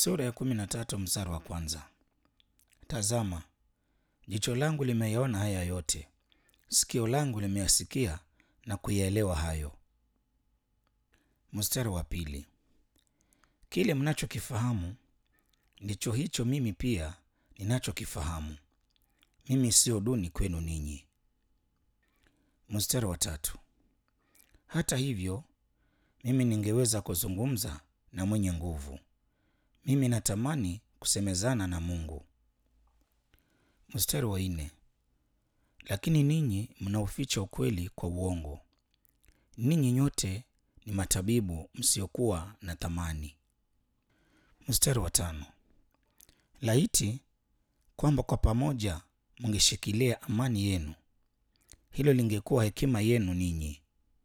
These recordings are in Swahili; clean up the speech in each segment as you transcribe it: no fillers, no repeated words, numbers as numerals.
Sura ya 13 mstari wa kwanza. Tazama, jicho langu limeyaona haya yote, sikio langu limeyasikia na kuyaelewa hayo. Mstari wa pili. Kile mnachokifahamu ndicho hicho mimi pia ninachokifahamu. Mimi sio duni kwenu ninyi. Mstari wa tatu. Hata hivyo, mimi ningeweza kuzungumza na mwenye nguvu. Mimi natamani kusemezana na Mungu. Mstari wa nne. Lakini ninyi mnauficha ukweli kwa uongo. Ninyi nyote ni matabibu msiokuwa na thamani. Mstari wa tano. Laiti kwamba kwa pamoja mngeshikilia amani yenu, hilo lingekuwa hekima yenu ninyi.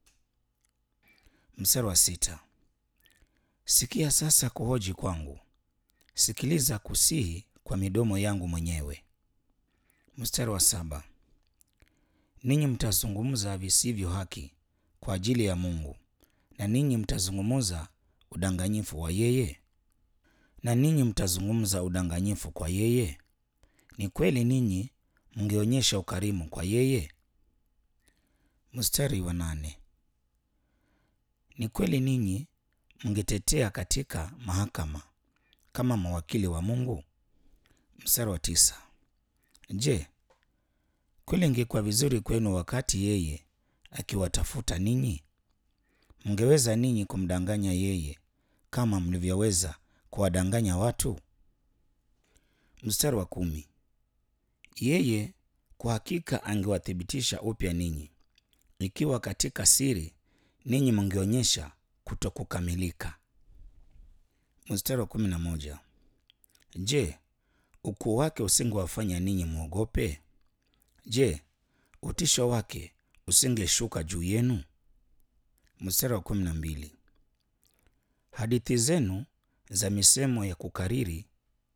Mstari wa sita. Sikia sasa kuhoji kwangu, sikiliza kusihi kwa midomo yangu mwenyewe. Mstari wa saba. Ninyi mtazungumza visivyo haki kwa ajili ya Mungu, na ninyi mtazungumza udanganyifu wa yeye? Na ninyi mtazungumza udanganyifu kwa yeye? Ni kweli ninyi mngeonyesha ukarimu kwa yeye? Mstari wa nane. Ni kweli ninyi mngetetea katika mahakama kama mawakili wa Mungu? Mstari wa tisa. Je, kweli ingekuwa vizuri kwenu wakati yeye akiwatafuta ninyi? Mngeweza ninyi kumdanganya yeye kama mlivyoweza kuwadanganya watu? Mstari wa kumi. Yeye kwa hakika angewathibitisha upya ninyi, ikiwa katika siri ninyi mngeonyesha kutokukamilika. Mstari wa 11. Je, ukuu wake usingewafanya ninyi mwogope? Je, utisho wake usingeshuka juu yenu? Mstari wa 12. Hadithi zenu za misemo ya kukariri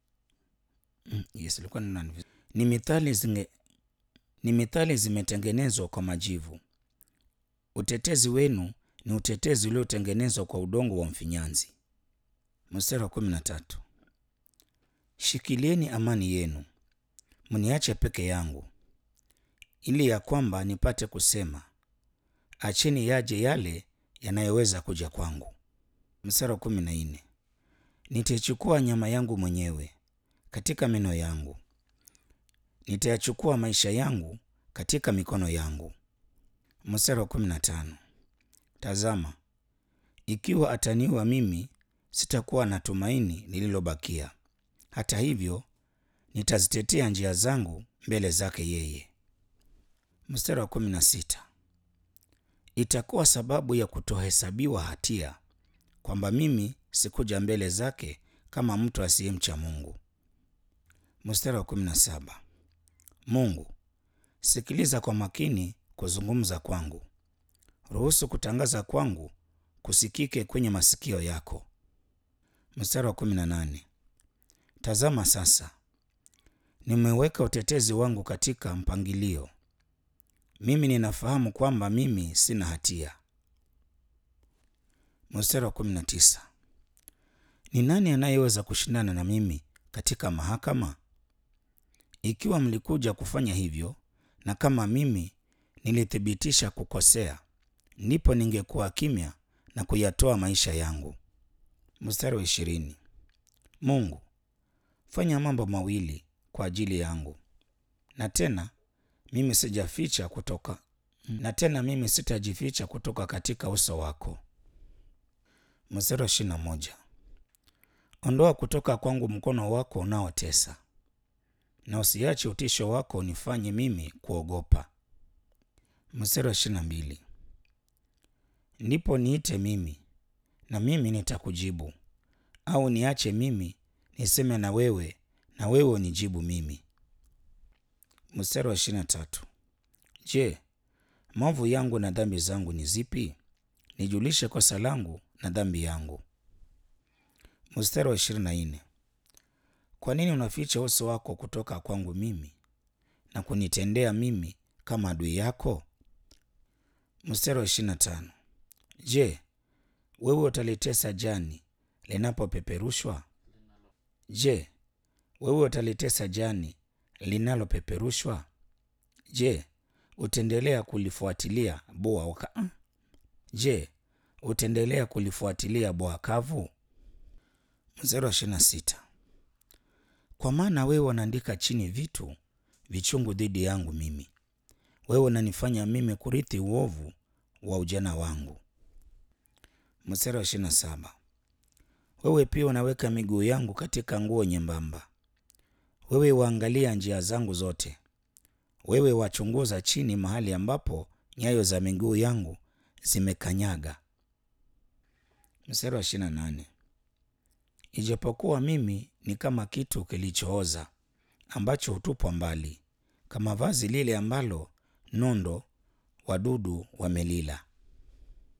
ni mithali zimetengenezwa kwa majivu. Utetezi wenu ni utetezi uliotengenezwa kwa udongo wa mfinyanzi. Mstari wa 13. Shikilieni amani yenu, mniache peke yangu, ili ya kwamba nipate kusema, acheni yaje yale yanayoweza kuja kwangu. Mstari wa 14. Nitaichukua nyama yangu mwenyewe katika meno yangu, nitayachukua maisha yangu katika mikono yangu. Mstari wa 15. Tazama, ikiwa ataniua mimi, sitakuwa na tumaini lililobakia. Hata hivyo, nitazitetea njia zangu mbele zake yeye. Mstari wa 16. Itakuwa sababu ya kutohesabiwa hatia kwamba mimi sikuja mbele zake kama mtu asiyemcha Mungu. Mstari wa 17. Mungu, sikiliza kwa makini kuzungumza kwangu. Ruhusu kutangaza kwangu kusikike kwenye masikio yako. Mstari wa 18. Tazama sasa, nimeweka utetezi wangu katika mpangilio. Mimi ninafahamu kwamba mimi sina hatia. Mstari wa 19. Ni nani anayeweza kushindana na mimi katika mahakama? Ikiwa mlikuja kufanya hivyo, na kama mimi nilithibitisha kukosea, ndipo ningekuwa kimya na kuyatoa maisha yangu. Mstari wa 20. Mungu, fanya mambo mawili kwa ajili yangu, na tena mimi sitajificha kutoka katika uso wako. Mstari wa 21. Ondoa kutoka kwangu mkono wako unaotesa, na usiache utisho wako unifanye mimi kuogopa. Mstari wa 22. Ndipo niite mimi, na mimi nitakujibu, au niache mimi niseme na wewe unijibu mimi. Mstari wa 23. Je, maovu yangu na dhambi zangu ni zipi? Nijulishe kosa langu na dhambi yangu. Mstari wa 24. Kwa nini unaficha uso wako kutoka kwangu mimi na kunitendea mimi kama adui yako? Mstari wa 25. Je, wewe utalitesa jani linapopeperushwa? Je, wewe utalitesa jani linalopeperushwa? Je, utaendelea kulifuatilia bwawa kavu? Mstari wa 26. Kwa maana wewe unaandika chini vitu vichungu dhidi yangu mimi. Wewe unanifanya mimi kurithi uovu wa ujana wangu. Mstari wa 27. Wewe pia unaweka miguu yangu katika nguo nyembamba. Wewe waangalia njia zangu zote. Wewe wachunguza chini mahali ambapo nyayo za miguu yangu zimekanyaga. Mstari wa 28. Ijapokuwa mimi ni kama kitu kilichooza ambacho hutupwa mbali, kama vazi lile ambalo nondo wadudu wamelila.